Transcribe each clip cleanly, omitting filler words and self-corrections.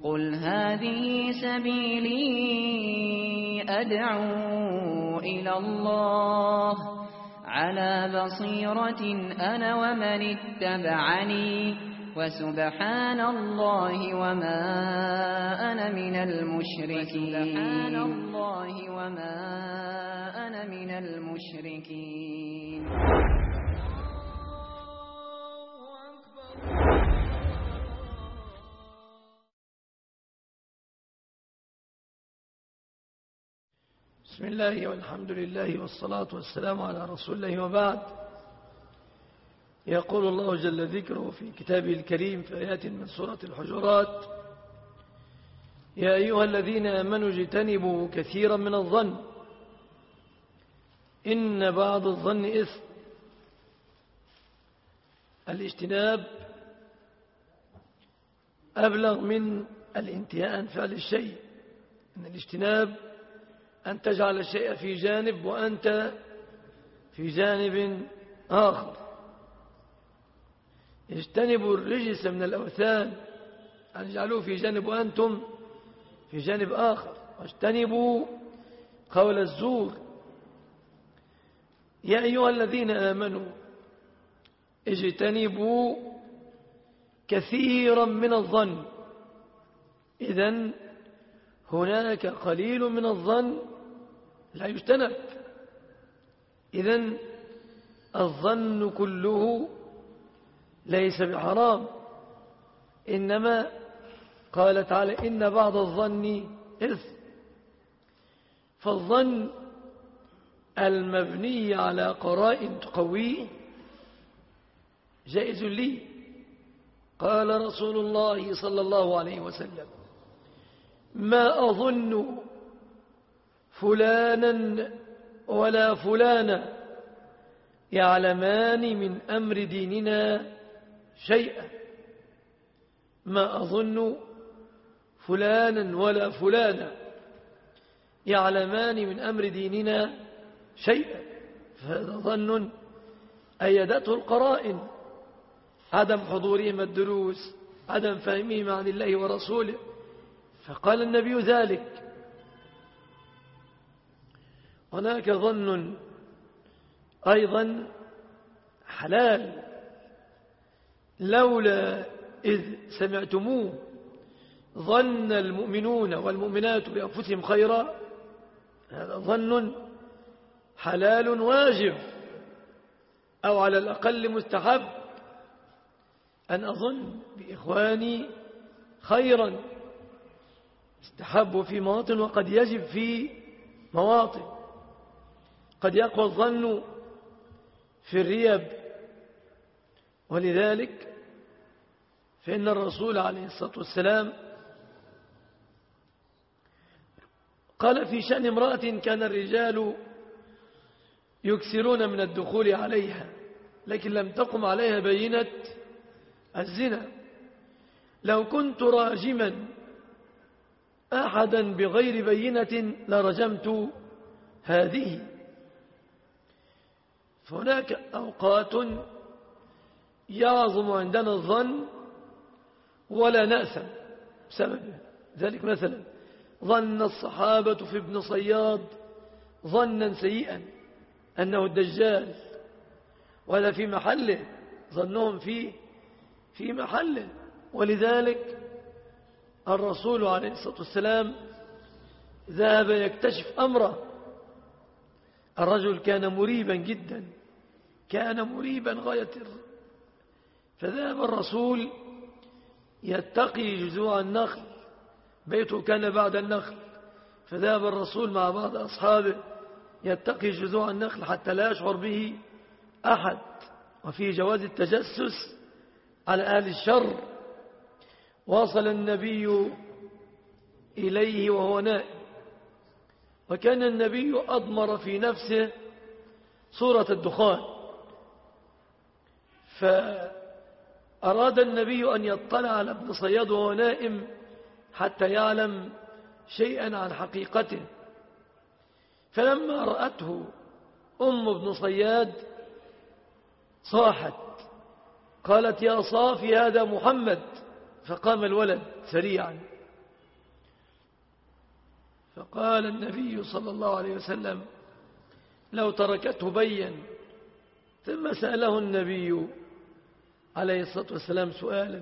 قل هذه سبيلي أدعو إلى الله على بصيرة أنا ومن اتبعني وسبحان الله وما أنا من المشركين. بسم الله والحمد لله والصلاة والسلام على رسول الله وبعد. يقول الله جل ذكره في كتابه الكريم في آيات من سورة الحجرات: يا أيها الذين آمنوا اجتنبوا كثيرا من الظن إن بعض الظن إثم. الاجتناب أبلغ من الانتهاء عن فعل الشيء. إن الاجتناب أن تجعل الشيء في جانب وأنت في جانب آخر. اجتنبوا الرجس من الأوثان أن اجعلوه في جانب وأنتم في جانب آخر، واجتنبوا قول الزور. يا أيها الذين آمنوا اجتنبوا كثيرا من الظن. إذن هناك قليل من الظن لا يجتنب. إذن الظن كله ليس بحرام، إنما قال تعالى إن بعض الظن إثم. فالظن المبني على قرائن تقويه جائز لي. قال رسول الله صلى الله عليه وسلم: ما أظن فلانا ولا فلانا يعلمان من أمر ديننا شيئا. ما أظن فلانا ولا فلانا يعلمان من أمر ديننا شيئا. فهذا ظن أيدته القرائن: عدم حضورهم الدروس، عدم فهمهم عن الله ورسوله، فقال النبي ذلك. هناك ظن أيضا حلال لولا إذ سمعتموه ظن المؤمنون والمؤمنات بأنفسهم خيرا. هذا ظن حلال واجب أو على الأقل مستحب، أن أظن بإخواني خيرا. استحب في مواطن وقد يجب في مواطن. قد يقوى الظن في الريب، ولذلك فإن الرسول عليه الصلاة والسلام قال في شأن امرأة كان الرجال يكثرون من الدخول عليها لكن لم تقم عليها بينة الزنا: لو كنت راجما أحدا بغير بينة لرجمت هذه. فهناك أوقات يعظم عندنا الظن ولا نأثم بسببه. ذلك مثلا ظن الصحابة في ابن صياد ظنا سيئا أنه الدجال، وهذا في محله، ظنهم في محله. ولذلك الرسول عليه الصلاة والسلام ذهب يكتشف أمره. الرجل كان مريبا جدا، كان مريبا غاية فذهب الرسول يتقي جذوع النخل، بيته كان بعد النخل، فذهب الرسول مع بعض أصحابه يتقي جذوع النخل حتى لا يشعر به أحد. وفي جواز التجسس على أهل الشر. وصل النبي إليه وهو نائم، وكان النبي أضمر في نفسه صورة الدخان، فأراد النبي أن يطلع على ابن صياد وهو نائم حتى يعلم شيئا عن حقيقته. فلما رأته أم ابن صياد صاحت قالت: يا صافي هذا محمد. فقام الولد سريعا فقال النبي صلى الله عليه وسلم لو تركته بين. ثم سأله النبي عليه الصلاة والسلام سؤالا: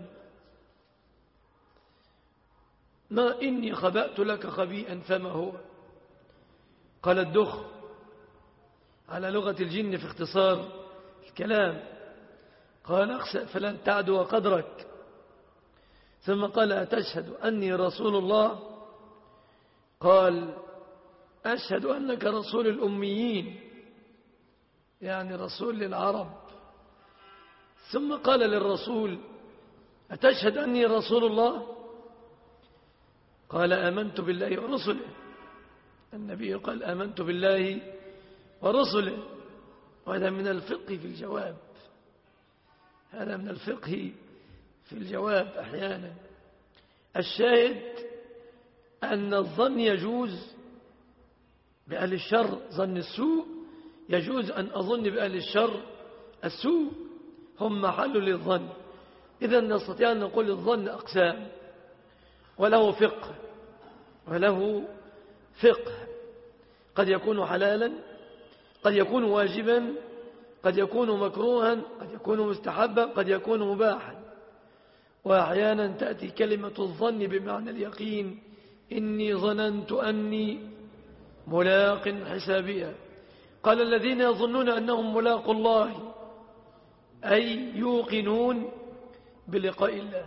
ما إني خبأت لك خبيئا فما هو؟ قال: الدخ، على لغة الجن في اختصار الكلام. قال: اخسأ فلن تعدو قدرك. ثم قال: أتشهد أني رسول الله؟ قال: أشهد أنك رسول الأميين، يعني رسول للعرب. ثم قال للرسول: أتشهد أني رسول الله؟ قال: آمنت بالله ورسله. النبي قال: آمنت بالله ورسله. وهذا من الفقه في الجواب، هذا من الفقه في الجواب أحيانا. الشاهد أن الظن يجوز بأهل الشر ظن السوء، يجوز أن أظن بأهل الشر السوء، هم محل للظن. إذا نستطيع أن نقول الظن أقسام، وله فقه، وله فقه. قد يكون حلالا، قد يكون واجبا، قد يكون مكروها، قد يكون مستحبا، قد يكون مباحا. وأحيانا تأتي كلمة الظن بمعنى اليقين: إني ظننت أني ملاق حسابيا. قال: الذين يظنون أنهم ملاقوا الله، أي يوقنون بلقاء الله.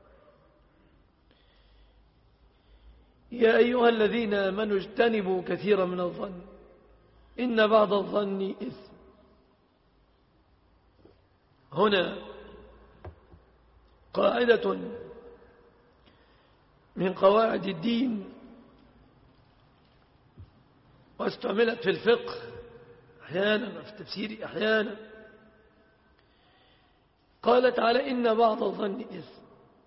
يا أيها الذين آمنوا اجتنبوا كثيرا من الظن إن بعض الظن إثم. هنا قاعدة من قواعد الدين، واستعملت في الفقه أحيانا وفي التفسير أحيانا. قال تعالى: إن بعض الظن إثم.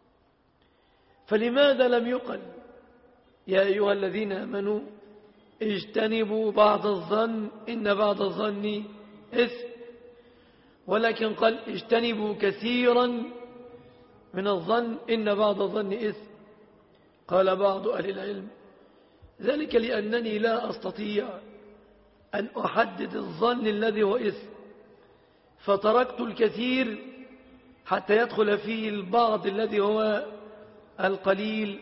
فلماذا لم يقل يا أيها الذين آمنوا اجتنبوا بعض الظن إن بعض الظن إثم، ولكن قال اجتنبوا كثيرا من الظن إن بعض الظن إثم؟ قال بعض أهل العلم: ذلك لأنني لا أستطيع أن أحدد الظن الذي هو إثم، فتركت الكثير حتى يدخل فيه البعض الذي هو القليل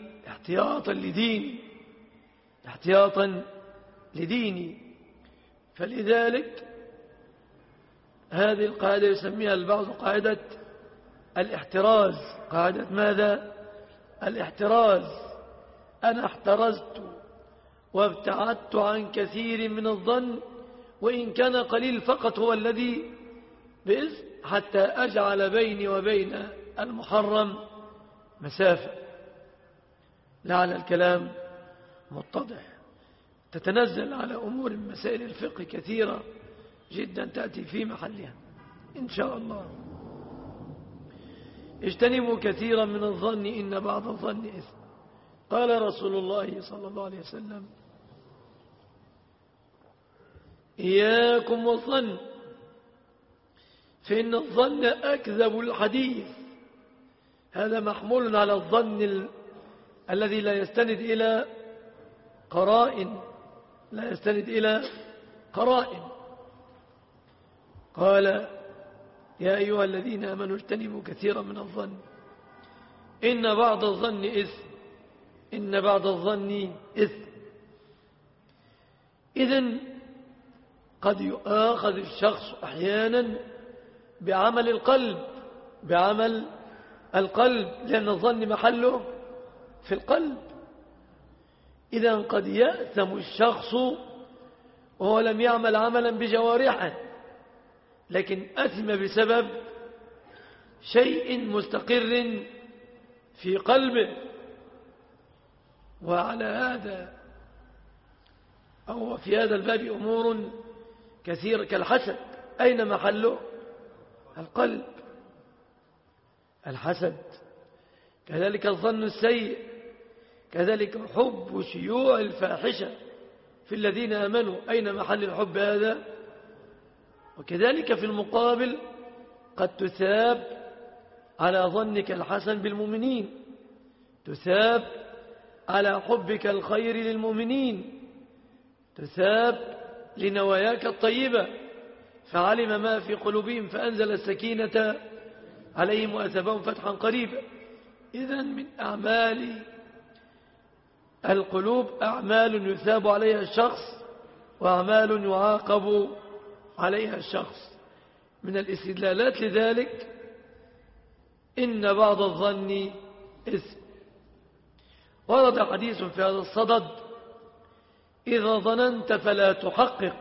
احتياطا لديني. فلذلك هذه القاعدة يسميها البعض قاعدة الاحتراز. قاعدة ماذا؟ الاحتراز. أنا احترزت وابتعدت عن كثير من الظن، وإن كان قليل فقط هو الذي بإذن، حتى أجعل بيني وبين المحرم مسافة. لعل الكلام متضح. تتنزل على أمور مسائل الفقه كثيرة جدا تأتي في محلها إن شاء الله. اجتنبوا كثيرا من الظن إن بعض الظن إثم. قال رسول الله صلى الله عليه وسلم: إياكم والظن فإن الظن أكذب الحديث. هذا محمول على الظن الذي لا يستند إلى قرائن، قال: يا أيها الذين آمنوا اجتنبوا كثيرا من الظن إن بعض الظن إثم. إذن قد يؤاخذ الشخص أحيانا بعمل القلب، لأن الظن محله في القلب. إذن قد يأثم الشخص وهو لم يعمل عملا بجوارحه، لكن أثم بسبب شيء مستقر في قلبه. وعلى هذا أو في هذا الباب أمور كثيرة كالحسد. أين محله؟ القلب. الحسد، كذلك الظن السيء، كذلك حب شيوع الفاحشة في الذين آمنوا. أين محل الحب هذا؟ وكذلك في المقابل قد تثاب على ظنك الحسن بالمؤمنين، تثاب على حبك الخير للمؤمنين، تثاب لنواياك الطيبة، فعلم ما في قلوبهم فأنزل السكينة عليهم وأثابهم فتحا قريبا. إذن من أعمال القلوب أعمال يثاب عليها الشخص وأعمال يعاقب عليها الشخص. من الاستدلالات لذلك إن بعض الظن إثم. ورد حديث في هذا الصدد: إذا ظننت فلا تحقق،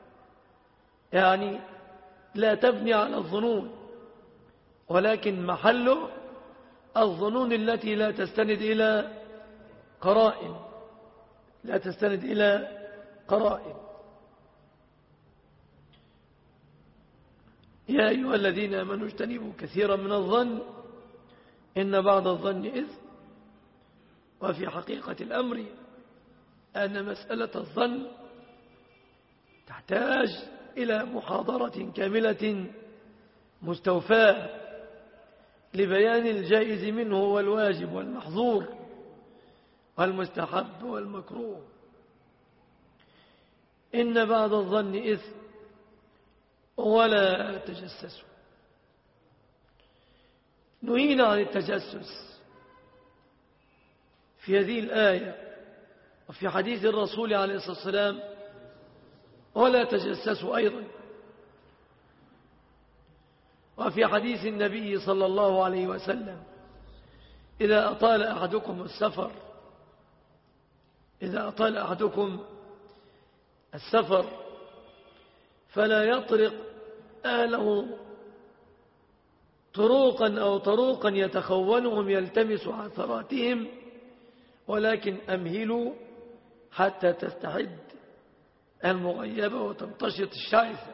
يعني لا تبني على الظنون، ولكن محله الظنون التي لا تستند إلى قرائن، لا تستند إلى قرائن. يا أيها الذين آمنوا اجتنبوا كثيرا من الظن إن بعض الظن إثم. وفي حقيقة الأمر أن مسألة الظن تحتاج إلى محاضرة كاملة مستوفاة لبيان الجائز منه والواجب والمحظور والمستحب والمكروه. إن بعض الظن إثم ولا تجسسوا. نهينا عن التجسس في هذه الآية وفي حديث الرسول عليه الصلاة والسلام: ولا تجسسوا أيضا. وفي حديث النبي صلى الله عليه وسلم: إذا أطال أحدكم السفر، إذا أطال أحدكم السفر فلا يطرق أهله طروقا أو طروقا يتخونهم يلتمس عثراتهم، ولكن أمهلوا حتى تستحد المغيبة وتمتشط الشعثة.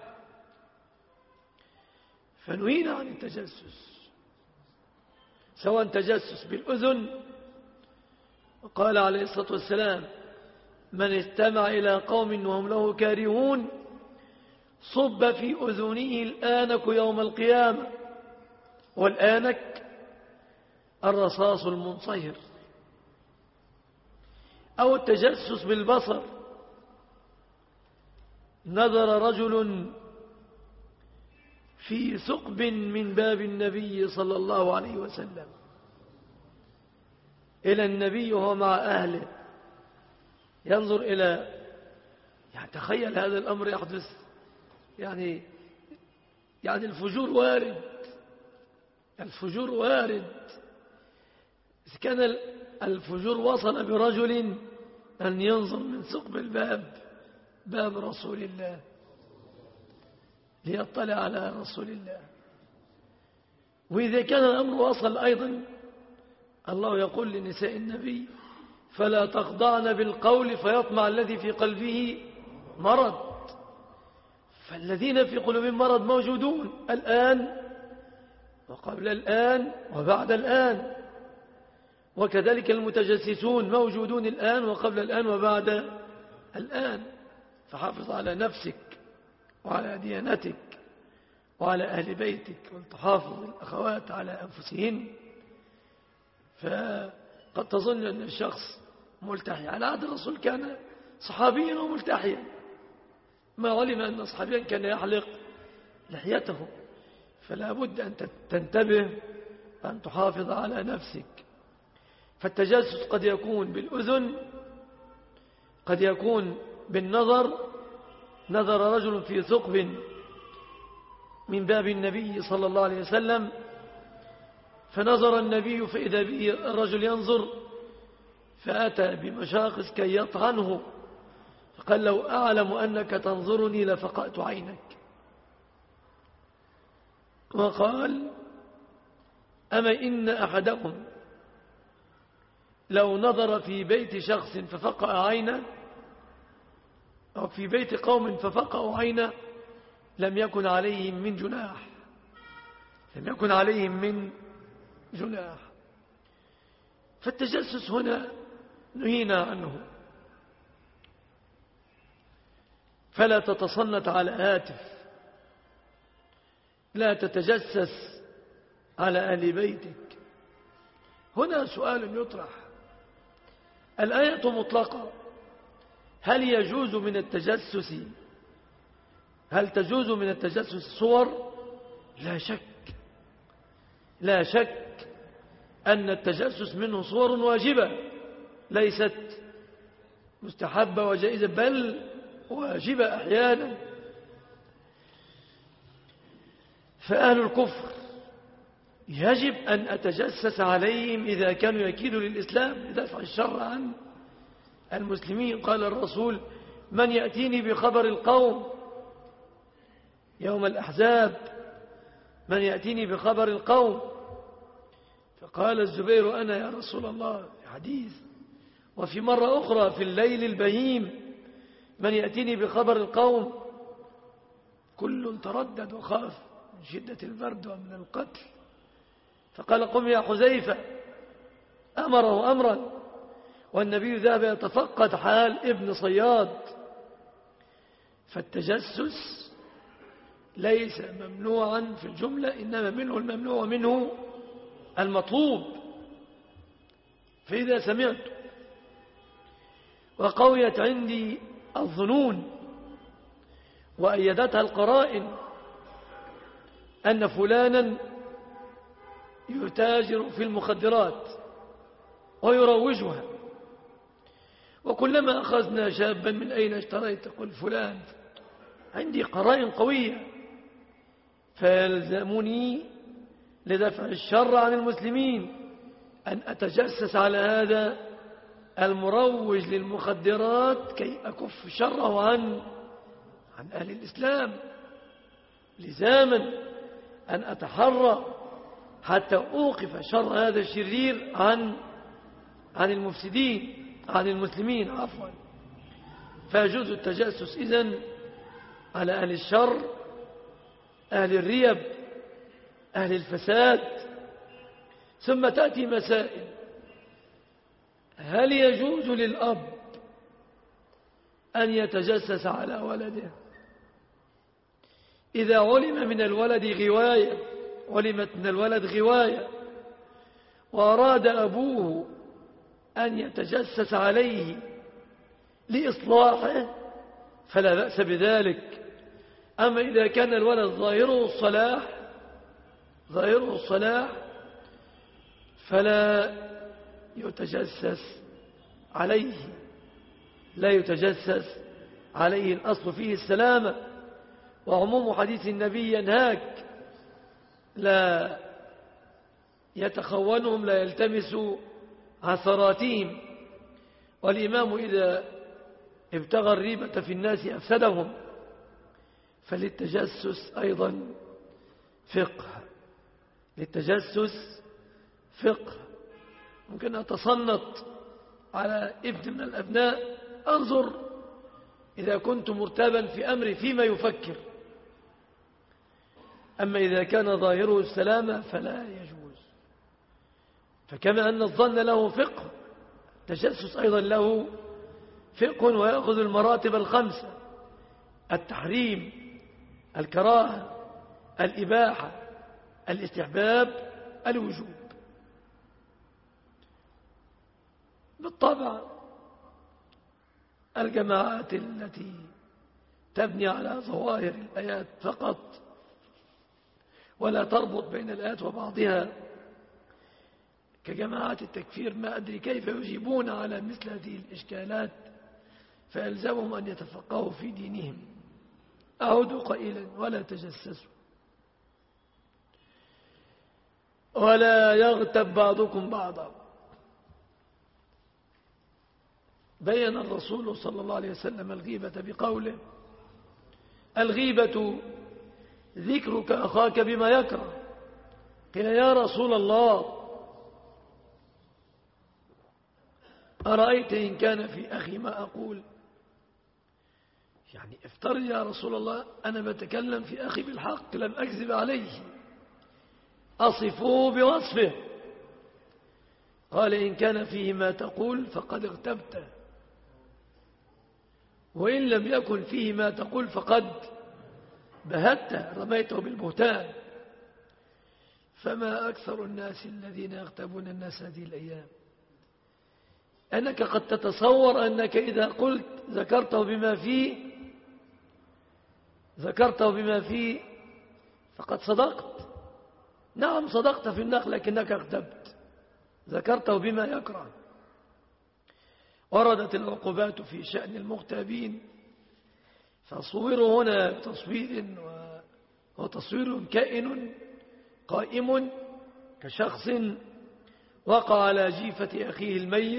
فنهينا عن التجسس، سواء تجسس بالأذن، وقال عليه الصلاة والسلام: من استمع إلى قوم وهم له كارهون صب في أذنه الآنك يوم القيامة. والآنك الرصاص المنصهر. أو التجسس بالبصر. نظر رجل في ثقب من باب النبي صلى الله عليه وسلم إلى النبي وهو مع أهله، ينظر إلى، يعني تخيل هذا الأمر يحدث، يعني الفجور وارد، الفجور وارد. إذا كان الفجور وصل برجل أن ينظر من ثقب الباب، باب رسول الله، ليطلع على رسول الله. وإذا كان الأمر وصل أيضا، الله يقول لنساء النبي: فلا تخضعن بالقول فيطمع الذي في قلبه مرض. فالذين في قلوبهم مرض موجودون الآن وقبل الآن وبعد الآن، وكذلك المتجسسون موجودون الآن وقبل الآن وبعد الآن. فحافظ على نفسك وعلى ديانتك وعلى أهل بيتك، ولتحافظ الأخوات على أنفسهن. فقد تظن أن الشخص ملتحي. على عهد الرسول كان صحابيا وملتحيا، ما علم أن صحابيا كان يحلق لحيته. فلا بد أن تنتبه أن تحافظ على نفسك. فالتجسس قد يكون بالأذن، قد يكون بالنظر. نظر رجل في ثقب من باب النبي صلى الله عليه وسلم، فنظر النبي فإذا به الرجل ينظر، فأتى بمشاخص كي يطعنه، فقال: لو أعلم أنك تنظرني لفقأت عينك. وقال: أما إن أحدكم لو نظر في بيت شخص ففقأ عينه، أو في بيت قوم ففقأوا عينه، لم يكن عليهم من جناح، لم يكن عليهم من جناح. فالتجسس هنا نهينا عنه. فلا تتصنت على هاتف، لا تتجسس على أهل بيتك. هنا سؤال يطرح: الآية مطلقة. هل يجوز من التجسس هل تجوز من التجسس صور؟ لا شك، لا شك أن التجسس منه صور واجبة، ليست مستحبة وجائزة، بل واجبة أحيانا. فأهل الكفر يجب أن أتجسس عليهم إذا كانوا يكيدوا للإسلام لدفع الشر عن المسلمين. قال الرسول: من يأتيني بخبر القوم يوم الأحزاب، من يأتيني بخبر القوم؟ فقال الزبير: أنا يا رسول الله، حديث. وفي مرة أخرى في الليل البهيم: من يأتيني بخبر القوم؟ كل تردد وخاف من شدة البرد ومن القتل، فقال: قم يا حذيفة. أمره أمرا، والنبي ذهب يتفقد حال ابن صياد. فالتجسس ليس ممنوعا في الجملة، إنما منه الممنوع ومنه المطلوب. فإذا سمعت وقويت عندي الظنون وأيدتها القرائن أن فلانا يتاجر في المخدرات ويروجها، وكلما أخذنا شابا: من أين اشتريت؟ قل فلان. عندي قرائن قوية، فيلزمني لدفع الشر عن المسلمين أن أتجسس على هذا المروج للمخدرات كي أكف شره عن أهل الإسلام. لزاما أن أتحرى حتى أوقف شر هذا الشرير عن المفسدين، عن المسلمين عفوا. فيجوز التجسس إذن على أهل الشر، أهل الريب، أهل الفساد. ثم تأتي مسائل: هل يجوز للأب أن يتجسس على ولده إذا علم من الولد غواية، علمت من الولد غواية، وأراد أبوه أن يتجسس عليه لإصلاحه؟ فلا بأس بذلك. أما إذا كان الولد ظاهره الصلاح فلا يتجسس عليه، لا يتجسس عليه. الأصل فيه السلامة، وعموم حديث النبي ينهاك: لا يتخونهم، لا يلتمسوا عثراتهم. والإمام إذا ابتغى الريبة في الناس أفسدهم. فللتجسس أيضا فقه، للتجسس فقه. ممكن أتصنت على ابن من الأبناء: أنظر إذا كنت مرتابا في أمري فيما يفكر. أما إذا كان ظاهره السلامة فلا يجوز. فكما أن الظن له فقه، التجسس أيضا له فقه، ويأخذ المراتب الخمسة: التحريم، الكراهة، الإباحة، الاستحباب، الوجوب. بالطبع الجماعات التي تبني على ظواهر الآيات فقط ولا تربط بين الآيات وبعضها كجماعات التكفير، ما أدري كيف يجيبون على مثل هذه الإشكالات، فيلزمهم أن يتفقهوا في دينهم. أعود قائلا: ولا تجسسوا ولا يغتب بعضكم بعضا. بين الرسول صلى الله عليه وسلم الغيبة بقوله: الغيبة ذكرك أخاك بما يكره. قيل: يا رسول الله، أرأيت إن كان في أخي ما أقول؟ يعني افترض يا رسول الله أنا بتكلم في أخي بالحق، لم أكذب عليه، أصفه بوصفه. قال: إن كان فيه ما تقول فقد اغتبته، وإن لم يكن فيه ما تقول فقد بهته، رميته بالبهتان. فما أكثر الناس الذين يغتابون الناس هذه الأيام. أنك قد تتصور أنك إذا قلت ذكرته بما فيه فقد صدقت. نعم صدقت في النقل لكنك اغتبت، ذكرته بما يكره. وردت العقوبات في شأن المغتابين، فصوروا هنا بتصوير وهو تصوير كائن قائم كشخص وقع على جيفة أخيه الميت.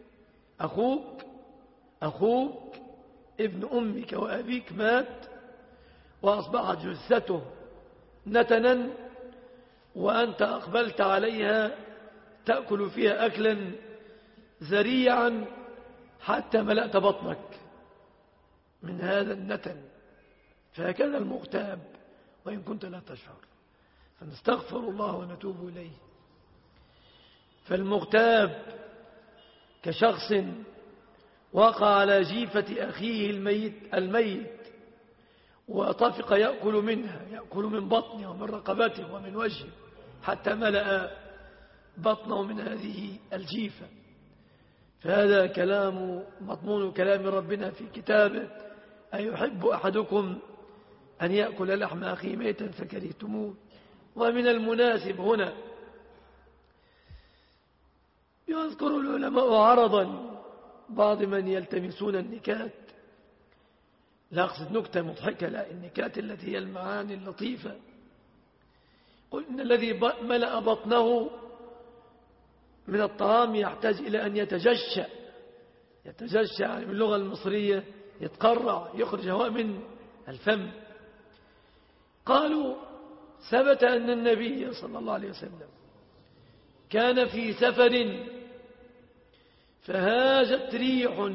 أخوك ابن أمك وأبيك مات وأصبحت جثته نتنا، وأنت أقبلت عليها تأكل فيها أكلا ذريعا حتى ملأت بطنك من هذا النتن. فهكذا المغتاب وإن كنت لا تشعر، فنستغفر الله ونتوب إليه. فالمغتاب كشخص وقع على جيفة أخيه الميت وطفق يأكل منها، يأكل من بطنه ومن رقبته ومن وجهه حتى ملأ بطنه من هذه الجيفة. فهذا مضمون كلام ربنا في كتابه: أيحب أحدكم أن يأكل لحم أخيه ميتا فكرهتموه. ومن المناسب هنا يذكر العلماء عرضا بعض من يلتمسون النكات، لا أقصد نكتة مضحكة، لا، النكات التي هي المعاني اللطيفة. قل إن الذي ملأ بطنه من الطعام يحتاج إلى أن يتجشأ يعني باللغة المصرية يتقرع، يخرج هواء من الفم. قالوا ثبت أن النبي صلى الله عليه وسلم كان في سفر فهاجت ريح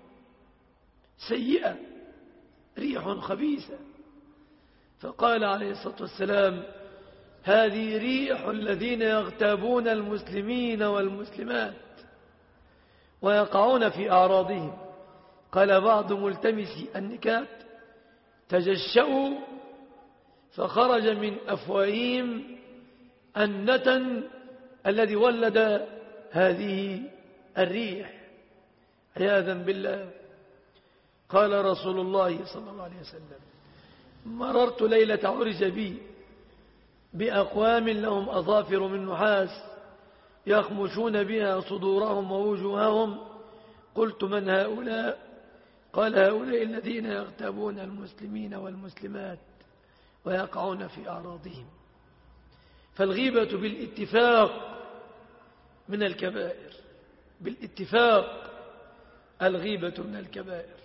سيئة، ريح خبيثة، فقال عليه الصلاة والسلام: هذه ريح الذين يغتابون المسلمين والمسلمات ويقعون في أعراضهم. قال بعض ملتمسي النكات: تجشأوا فخرج من أفواههم النتن الذي ولد هذه الريح عياذا بالله. قال رسول الله صلى الله عليه وسلم: مررت ليلة عرج بي بأقوام لهم أظافر من نحاس يخمشون بها صدورهم ووجوههم، قلت: من هؤلاء؟ قال: هؤلاء الذين يغتابون المسلمين والمسلمات ويقعون في أعراضهم. فالغيبة بالاتفاق من الكبائر، بالاتفاق الغيبة من الكبائر.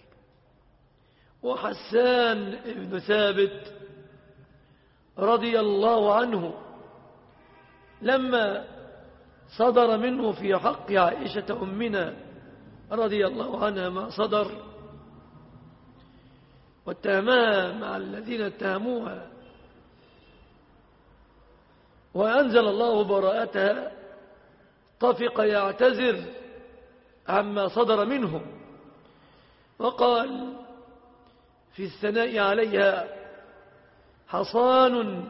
وحسان بن ثابت رضي الله عنه لما صدر منه في حق عائشة أمنا رضي الله عنها ما صدر واتهمها مع الذين اتهموها، وأنزل الله براءتها، طفق يعتذر عما صدر منهم، وقال في الثناء عليها: حصان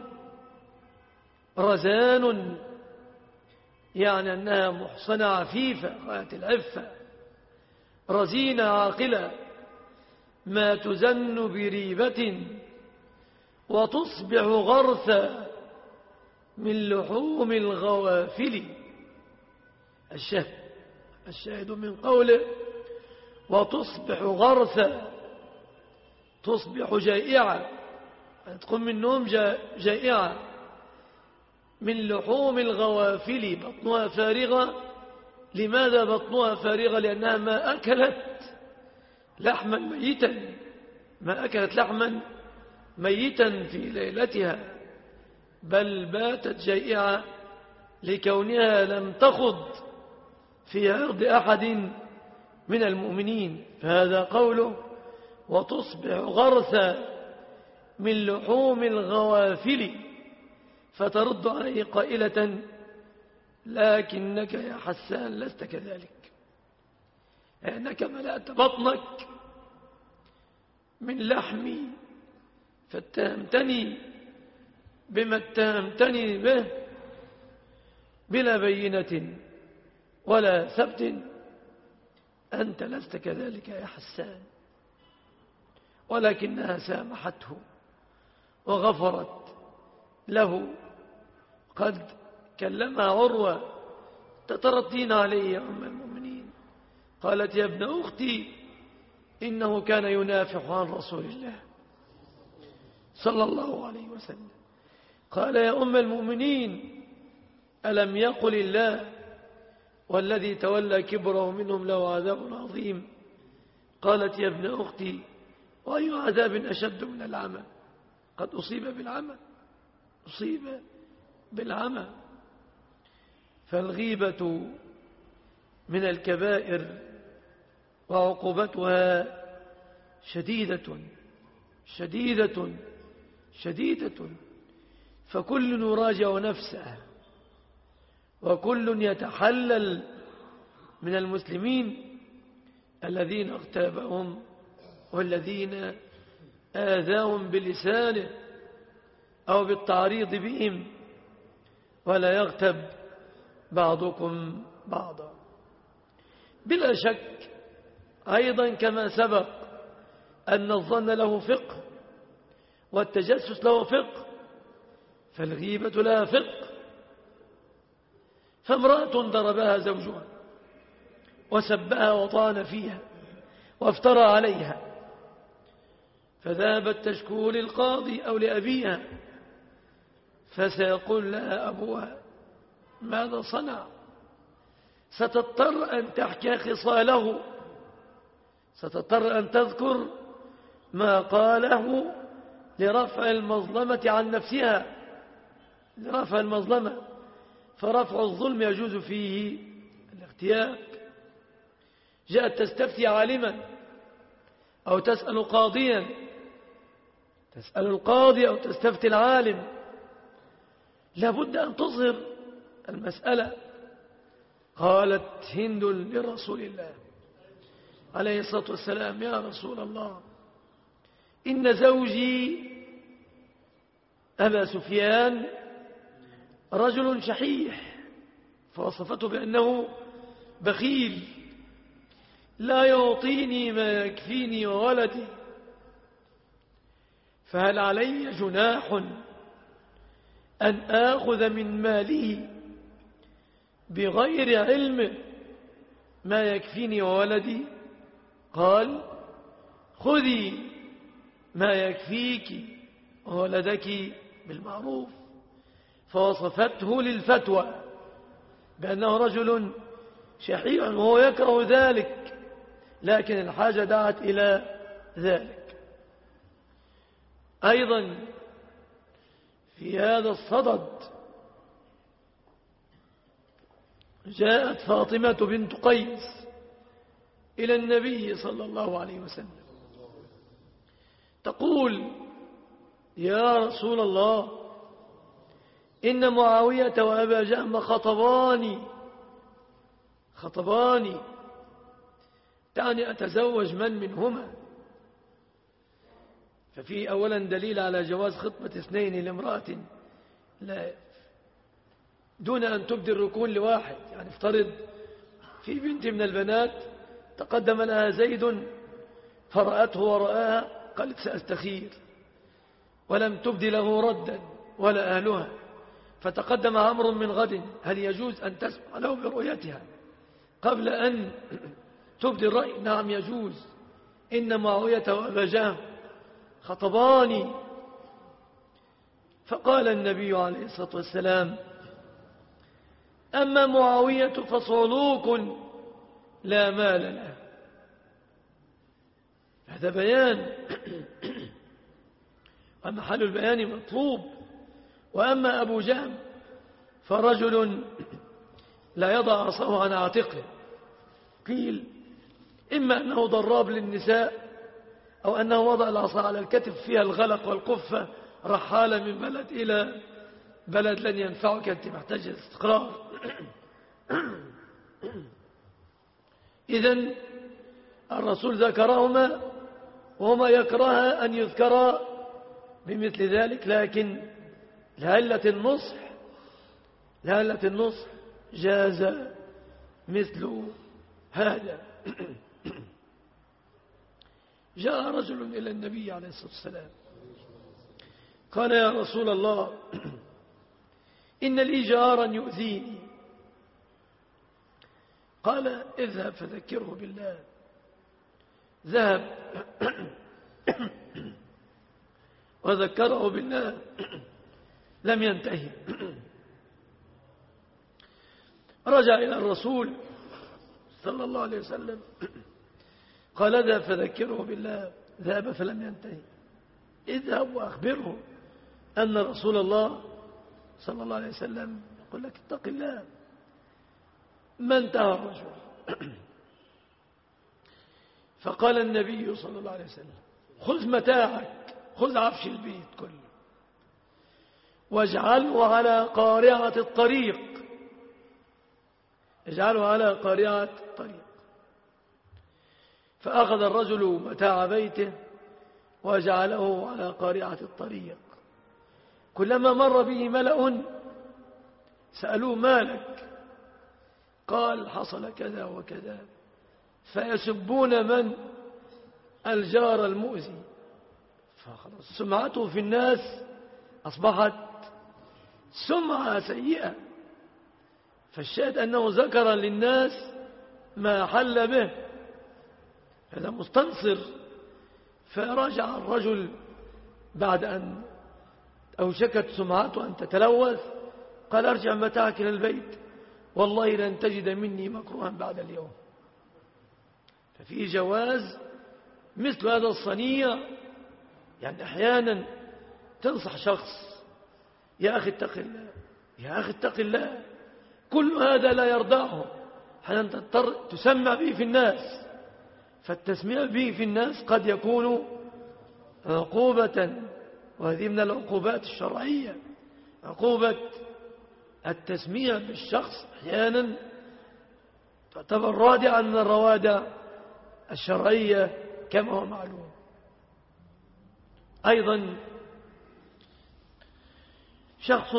رزان، يعني أنها محصنة عفيفة غاية العفة، رزينة عاقلة، ما تزن بريبة وتصبح غرثا من لحوم الغوافل. الشاهد من قوله: وتصبح غرثا، تصبح جائعة، تقوم من النوم جائعة، من لحوم الغوافل، بطنها فارغة. لماذا بطنها فارغة؟ لأنها ما أكلت لحما ميتا، ما أكلت لحما ميتا في ليلتها، بل باتت جائعة لكونها لم تخض في عرض أحد من المؤمنين. فهذا قوله: وتصبح غرثا من لحوم الغوافل. فترد عليه قائلة: لكنك يا حسان لست كذلك، لأنك ملأت بطنك من لحمي فاتهمتني بما اتهمتني به بلا بينة ولا ثبت، أنت لست كذلك يا حسان، ولكنها سامحته وغفرت له. قد كلمها عروة: تتردين علي يا أم المؤمنين؟ قالت: يا ابن أختي، إنه كان ينافح عن رسول الله صلى الله عليه وسلم. قال: يا أم المؤمنين، ألم يقل الله: والذي تولى كبره منهم له عذاب عظيم؟ قالت: يا ابن أختي، وأي عذاب أشد من العمى؟ قد أصيب بالعمى، أصيب بالعمى. فالغيبة من الكبائر وعقوبتها شديدة شديدة شديدة، فكل يراجع نفسه، وكل يتحلل من المسلمين الذين اغتابهم والذين آذاهم بلسانه أو بالتعريض بهم، ولا يغتب بعضكم بعضا. بلا شك أيضا كما سبق أن الظن له فقه والتجسس له فقه، فالغيبة لها فقه. فامرأة ضربها زوجها وسبها وطعن فيها وافترى عليها، فذهبت تشكو للقاضي أو لأبيها، فسيقول لها أبوها: ماذا صنع؟ ستضطر أن تحكي خصاله، ستضطر أن تذكر ما قاله لرفع المظلمة عن نفسها، لرفع المظلمة. فرفع الظلم يجوز فيه الاغتياب. جاءت تستفتي عالما أو تسأل قاضيا، تسأل القاضي أو تستفتي العالم، لابد أن تظهر المسألة. قالت هند لرسول الله عليه الصلاة والسلام: يا رسول الله، إن زوجي أبا سفيان رجل شحيح، فوصفته بأنه بخيل، لا يعطيني ما يكفيني وولدي، فهل علي جناح أن آخذ من ماله بغير علم ما يكفيني وولدي؟ قال: خذي ما يكفيك وولدك بالمعروف. فوصفته للفتوى بأنه رجل شحيح وهو يكره ذلك، لكن الحاجة دعت إلى ذلك. أيضا في هذا الصدد جاءت فاطمة بنت قيس إلى النبي صلى الله عليه وسلم تقول: يا رسول الله، إن معاوية وأبا جهم خطباني، تعني أتزوج من منهما. ففي أولا دليل على جواز خطبة اثنين لامرأة لا دون أن تبدي الركون لواحد. يعني افترض في بنت من البنات تقدم لها زيد فرأته ورآها، قالت: سأستخير، ولم تبدي له ردا ولا أهلها، فتقدم أمر من غد، هل يجوز أن تسمع له برؤيتها قبل أن تبدي الرأي؟ نعم يجوز. إن معاوية وأبا جهم خطباني. فقال النبي عليه الصلاة والسلام: أما معاوية فصعلوك لا مال له. هذا بيان ومحل البيان مطلوب. وأما أبو جهم فرجل لا يضع عصاه عن عاتقه. قيل: إما أنه ضراب للنساء، أو أنه وضع العصا على الكتف فيها الغلق والقفة، رحالة من بلد إلى بلد لن ينفعك، أنت محتاج استقرار. إذن الرسول ذكرهما، وهما يكره أن يذكرا بمثل ذلك، لكن لعلة النصح جاز مثل هذا جاء رجل إلى النبي عليه الصلاة والسلام قال يا رسول الله إن لي جارا يؤذيني. قال اذهب فذكره بالله. ذهب وذكره بالله لم ينتهي. رجع إلى الرسول صلى الله عليه وسلم قال اذهب فذكره بالله. ذهب فلم ينتهي. اذهب وأخبره أن رسول الله صلى الله عليه وسلم يقول لك اتق الله. ما انتهى الرجل. فقال النبي صلى الله عليه وسلم خذ متاعك، خذ عفش البيت كله واجعله على قارعة الطريق. اجعله على قارعة الطريق. فأخذ الرجل متاع بيته وجعله على قارعة الطريق. كلما مر به ملأ سألوه مالك؟ قال حصل كذا وكذا. فيسبون من؟ الجار المؤذي. فخلاص سمعته في الناس أصبحت سمعة سيئة. فالشاهد أنه ذكر للناس ما حل به. هذا مستنصر. فرجع الرجل بعد أن أوشكت سمعته أن تتلوث قال ارجع متاعك إلى البيت والله لن تجد مني مكروها بعد اليوم. ففي جواز مثل هذا الصنيع. يعني أحيانا تنصح شخص يا أخي اتق الله، يا أخي اتق الله، كل هذا لا يرضعه. أحيانا تضطر تسمع به في الناس. فالتسميع به في الناس قد يكون عقوبة، وهذه من العقوبات الشرعية. عقوبة التسميع بالشخص أحيانا تعتبر رادعا من الروادع الشرعية كما هو معلوم. أيضا شخص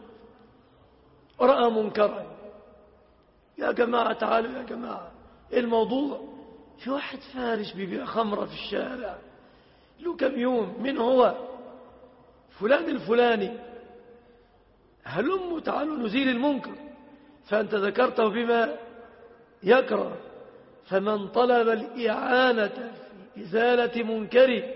رأى منكرا. يا جماعة تعالوا يا جماعة، إيه الموضوع؟ في واحد فارش بيبيع خمرة في الشارع له كم يوم. من هو؟ فلان الفلاني. هلموا تعالوا نزيل المنكر. فأنت ذكرته بما يكره. فمن طلب الإعانة في إزالة منكره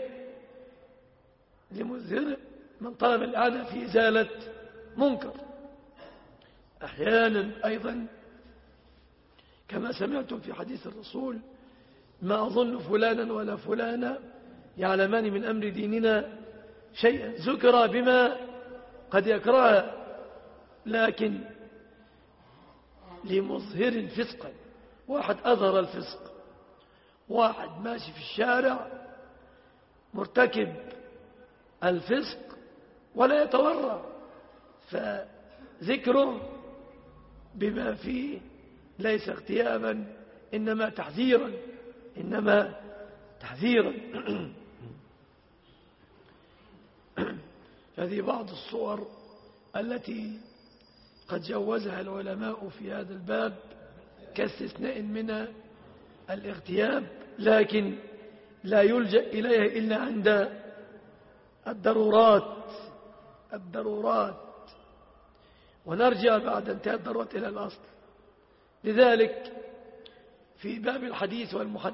لمزهره، من طلب الإعانة في إزالة منكر. أحيانا أيضا كما سمعتم في حديث الرسول ما أظن فلانا ولا فلانا يعلمان من أمر ديننا شيئا. ذكر بما قد يكره لكن لمظهر فسقا. واحد أظهر الفسق، واحد ماشي في الشارع مرتكب الفسق ولا يتورع، فذكره بما فيه ليس اغتيابا إنما تحذيرا، إنما تحذيرا. هذه بعض الصور التي قد جوزها العلماء في هذا الباب كاستثناء من الاغتياب، لكن لا يلجأ إليها إلا عند الضرورات. ونرجع بعد انتهاء الضرورات إلى الأصل. لذلك في باب الحديث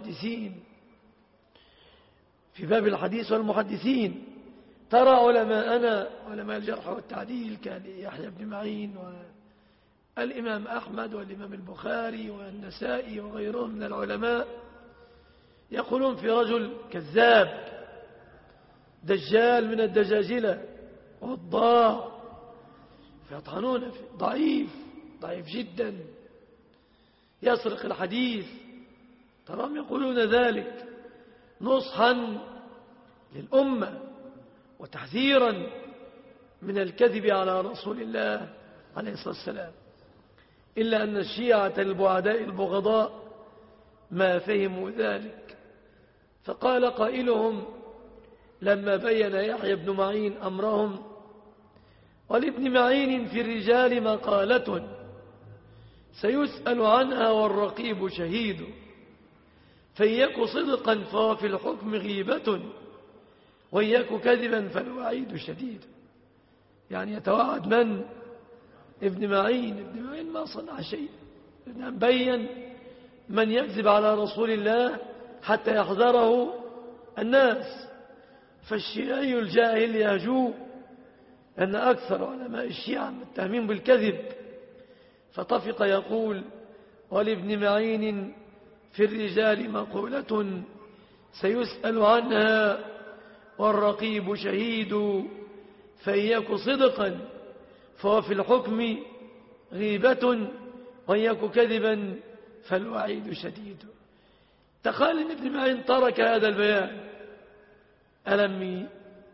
والمحدثين ترى علماءنا علماء الجرح والتعديل كيحيى بن معين والإمام أحمد والإمام البخاري والنسائي وغيرهم من العلماء يقولون في رجل كذاب دجال من الدجاجلة وضاع، فيطعنون في ضعيف جدا يسرق الحديث. تراهم يقولون ذلك نصحا للأمة وتحذيرا من الكذب على رسول الله عليه الصلاة والسلام. إلا أن الشيعة البعداء البغضاء ما فهموا ذلك. فقال قائلهم لما بين يحيى بن معين أمرهم: ولابن معين في الرجال مقالة سيسأل عنها والرقيب شهيد فإن يك صدقا فهو في الحكم غيبة وإن يك كذبا فالوعيد شديد. يعني يتوعد من؟ ابن معين. ابن معين ما صنع شيء، بين من يكذب على رسول الله حتى يحذره الناس. فالشيعي الجاهل يهجوه، أن أكثر علماء الشيعة متهمين بالكذب، فطفق يقول: ولابن معين في الرجال مقولة سيسأل عنها والرقيب شهيد فإن يك صدقا فهو في الحكم غيبة وإن يك كذبا فالوعيد شديد. تخيل أن ابن معين ترك هذا البيان، ألم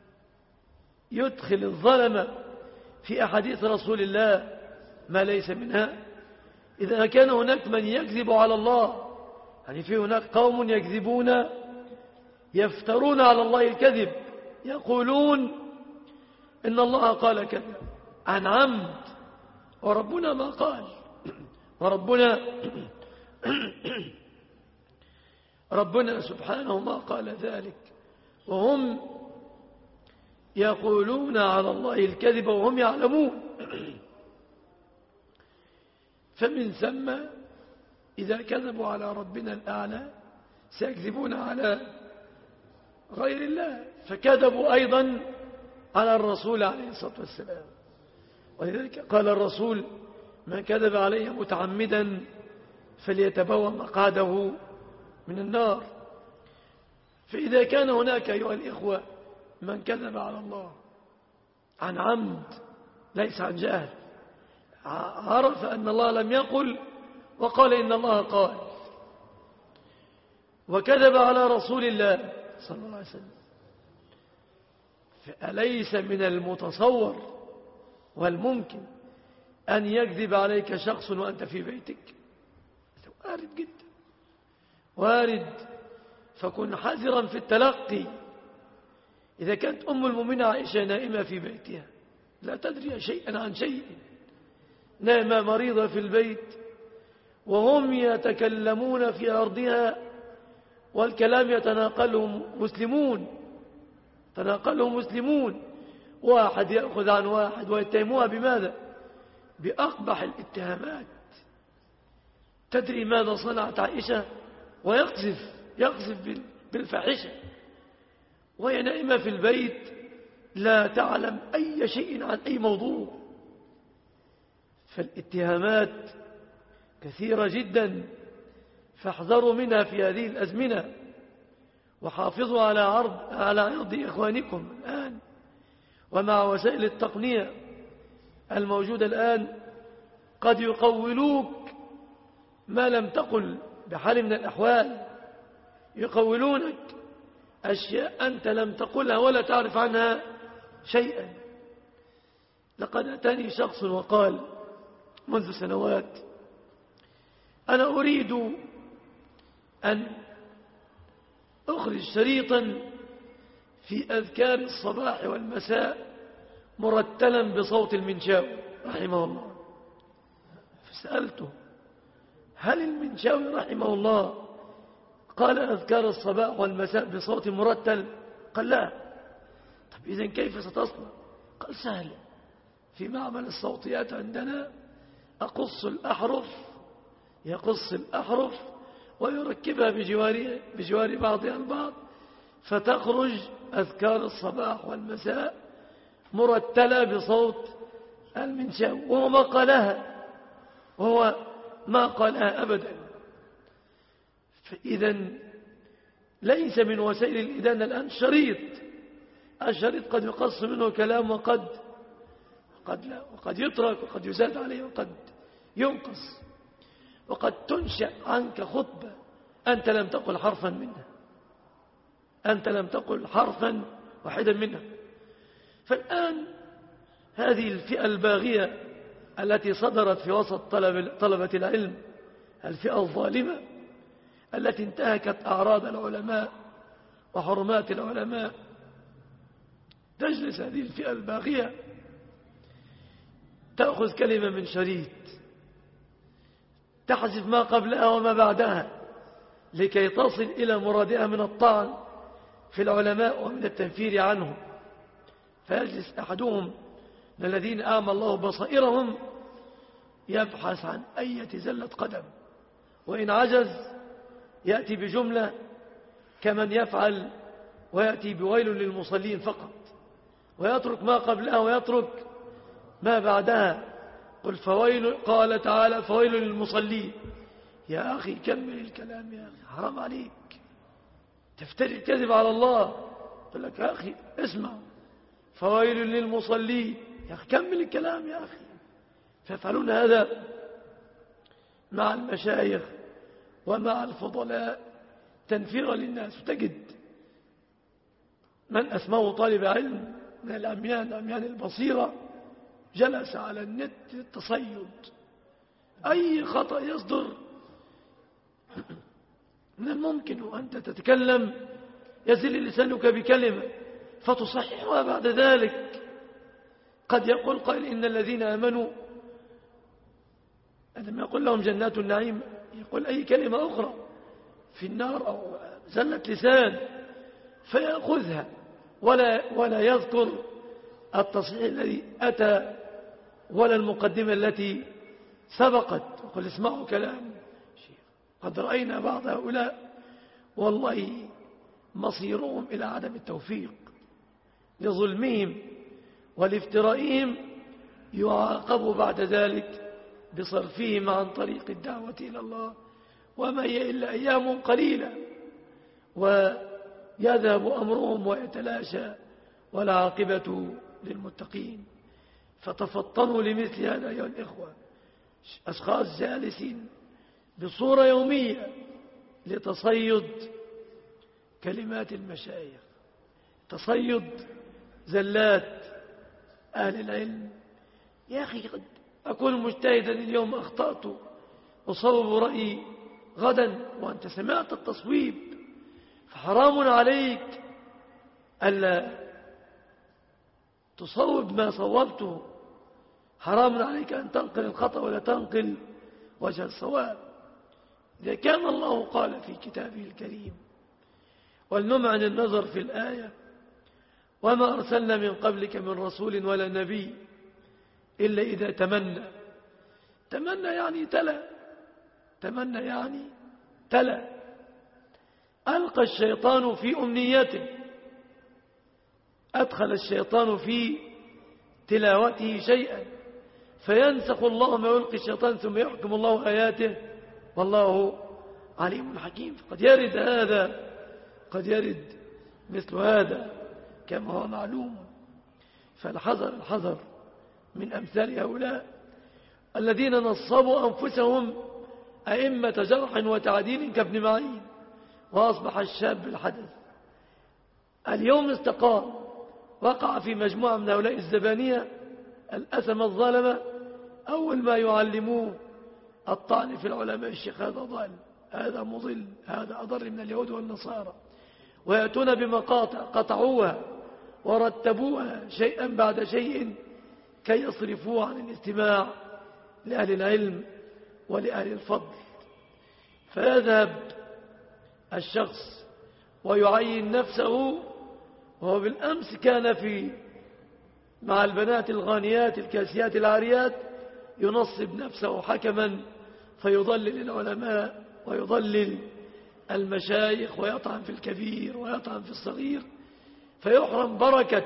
يدخل الظلم في أحاديث رسول الله ما ليس منها؟ إذا كان هناك من يكذب على الله، يعني في هناك قوم يكذبون يفترون على الله الكذب، يقولون إن الله قال كذا عن عمد وربنا ما قال، ربنا سبحانه ما قال ذلك، وهم يقولون على الله الكذب وهم يعلمون. فمن ثم إذا كذبوا على ربنا الأعلى سيكذبون على غير الله، فكذبوا أيضا على الرسول عليه الصلاة والسلام. ولذلك قال الرسول: من كذب علي متعمدا فليتبوأ مقعده من النار. فإذا كان هناك أيها الإخوة من كذب على الله عن عمد ليس عن جهل، عرف أن الله لم يقل وقال إن الله قال، وكذب على رسول الله صلى الله عليه وسلم، فأليس من المتصور والممكن أن يكذب عليك شخص وأنت في بيتك؟ وارد جدا، وارد. فكن حذرا في التلقي. إذا كانت أم المؤمنين عائشة نائمة في بيتها لا تدري شيئا عن شيء، نائمة مريضة في البيت وهم يتكلمون في أرضها والكلام يتناقلهم مسلمون، واحد يأخذ عن واحد ويتهموها بماذا؟ بأقبح الاتهامات. تدري ماذا صنعت عائشة؟ ويقذف بالفاحشة وهي نائمة في البيت لا تعلم أي شيء عن أي موضوع. فالاتهامات كثيرة جدا، فاحذروا منها في هذه الأزمنة، وحافظوا على عرض إخوانكم الآن. ومع وسائل التقنية الموجودة الآن قد يقولوك ما لم تقل بحال من الأحوال، يقولونك أشياء أنت لم تقلها ولا تعرف عنها شيئا. لقد أتاني شخص وقال منذ سنوات: أنا أريد أن أخرج شريطا في أذكار الصباح والمساء مرتلا بصوت المنشاوي رحمه الله. فسألته: هل المنشاوي رحمه الله قال أذكار الصباح والمساء بصوت مرتل؟ قال لا. طب إذن كيف ستصنع؟ قال سهل، في معمل الصوتيات عندنا أقص الأحرف ويركبها بجوار بعضها البعض، فتخرج أذكار الصباح والمساء مرتلة بصوت المنشاوي، وهو ما قالها أبدا. فإذا ليس من وسائل الإدانة الآن الشريط قد يقص منه كلام وقد لا، وقد يترك وقد يزاد عليه وقد ينقص، وقد تنشأ عنك خطبة أنت لم تقل حرفا واحدا منها. فالآن هذه الفئة الباغية التي صدرت في وسط طلبة العلم، الفئة الظالمة التي انتهكت أعراض العلماء وحرمات العلماء، تجلس هذه الفئة الباغية تأخذ كلمة من شريط تحذف ما قبلها وما بعدها لكي تصل إلى مرادها من الطعن في العلماء ومن التنفير عنهم. فيجلس أحدهم من الذين أعمى الله بصائرهم يبحث عن أي زلة قدم، وإن عجز يأتي بجملة كمن يفعل ويأتي بويل للمصلين فقط، ويترك ما قبلها ويترك ما بعدها. قال تعالى فويل للمصلين. يا أخي كمل الكلام، يا أخي حرام عليك تفتري الكذب على الله. قل لك يا أخي اسمع فويل للمصلين، يا أخي كمل الكلام يا أخي. فيفعلون هذا مع المشايخ ومع الفضلاء تنفيرا للناس. وتجد من أسماه طالب علم من الأميان البصيرة جلس على النت التصيد، أي خطأ يصدر من الممكن أنت تتكلم يزل لسانك بكلمة فتصححها بعد ذلك. قد يقول قائل إن الذين آمنوا، عندما يقول لهم جنات النعيم يقول أي كلمة أخرى في النار أو زلة لسان فيأخذها ولا يذكر التصحيح الذي أتى ولا المقدمة التي سبقت. وقل اسمعوا كلام قد رأينا بعض هؤلاء والله مصيرهم إلى عدم التوفيق لظلمهم ولافترائهم، يعاقبوا بعد ذلك بصرفهم عن طريق الدعوة إلى الله، وما هي إلا أيام قليلة ويذهب أمرهم ويتلاشى والعاقبة للمتقين. فتفطنوا لمثل هذا أيها الإخوة، أشخاص جالسين بصورة يومية لتصيد كلمات المشايخ، تصيد زلات أهل العلم. يا أخي قد أكون مجتهدا اليوم أخطأت أصوب رأيي غدا وأنت سمعت التصويب، فحرام عليك ألا تصوب ما صوبته، حرام عليك أن تنقل الخطأ ولا تنقل وجه الصواب. إذا كان الله قال في كتابه الكريم ولنمعن النظر في الآية وما أرسلنا من قبلك من رسول ولا نبي إلا إذا تمنى يعني تلا ألقى الشيطان في أمنيته، أدخل الشيطان في تلاوته شيئا فينسخ الله ما يلقي الشيطان ثم يحكم الله آياته والله عليم حكيم. قد يرد هذا قد يرد مثل هذا كما هو معلوم. فالحذر من أمثال هؤلاء الذين نصبوا أنفسهم أئمة جرح وتعديل كابن معين، وأصبح الشاب الحدث اليوم استقام، وقع في مجموعة من هؤلاء الزبانية الأثم الظالمة. أول ما يعلموه الطعن في العلماء، الشيخ هذا ضال، هذا مضل، هذا أضر من اليهود والنصارى، ويأتون بمقاطع قطعوها ورتبوها شيئا بعد شيء كي يصرفوه عن الاستماع لأهل العلم ولأهل الفضل. فيذهب الشخص ويعين نفسه، وهو بالأمس كان مع البنات الغانيات الكاسيات العاريات ينصب نفسه حكما فيضلل العلماء ويضلل المشايخ ويطعن في الكبير ويطعن في الصغير، فيحرم بركة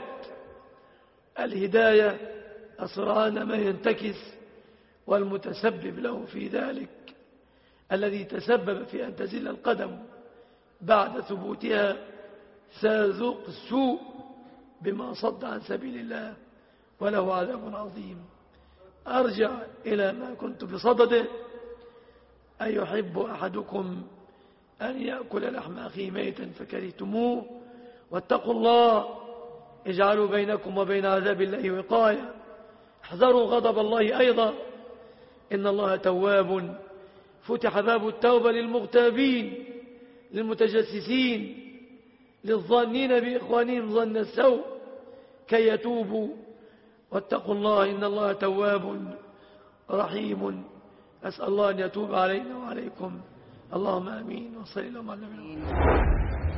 الهداية أسرعان ما ينتكس. والمتسبب له في ذلك الذي تسبب في أن تزل القدم بعد ثبوتها سيذوق السوء بما صد عن سبيل الله وله عذاب عظيم. أرجع إلى ما كنت بصدده: أن يحب أحدكم أن يأكل لحم أخيه ميتا فكرهتموه واتقوا الله اجعلوا بينكم وبين عذاب الله وقاية. احذروا غضب الله أيضا، إن الله تواب، فتح باب التوبة للمغتابين للمتجسسين للظانين بإخوانهم ظن السوء كي يتوبوا. واتقوا الله إن الله تواب رحيم أسأل الله أن يتوب علينا وعليكم. اللهم آمين. وصلى اللهم على نبينا محمد.